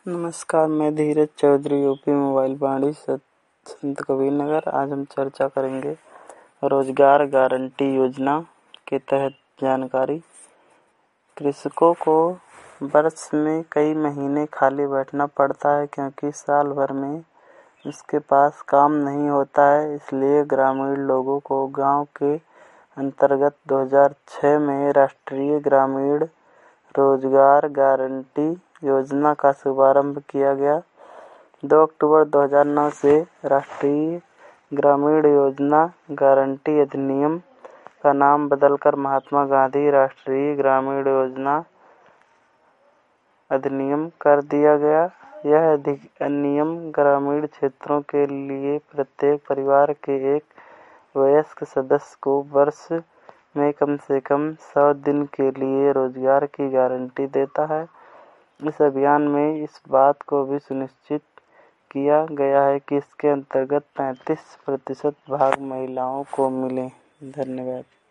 नमस्कार, मैं धीरज Chaudhary, UP mobile बाड़ी संत कबीर नगर। आज हम चर्चा करेंगे रोजगार गारंटी योजना के तहत जानकारी। कृषकों को वर्ष में कई महीने खाली बैठना पड़ता है क्योंकि साल भर में उसके पास काम नहीं होता है। इसलिए ग्रामीण लोगों को गांव के अंतर्गत 2006 में राष्ट्रीय ग्रामीण रोजगार गारंटी योजना का शुभारंभ किया गया। 2 अक्टूबर 2009 से राष्ट्रीय ग्रामीण योजना गारंटी अधिनियम का नाम बदलकर महात्मा गांधी राष्ट्रीय ग्रामीण योजना अधिनियम कर दिया गया। यह अधिनियम ग्रामीण क्षेत्रों के लिए प्रत्येक परिवार के एक वयस्क सदस्य को वर्ष में कम से कम 100 दिन के लिए रोजगार की गारंटी देता है। इस अभियान में इस बात को भी सुनिश्चित किया गया है कि इसके अंतर्गत 35% भाग महिलाओं को मिले। धन्यवाद।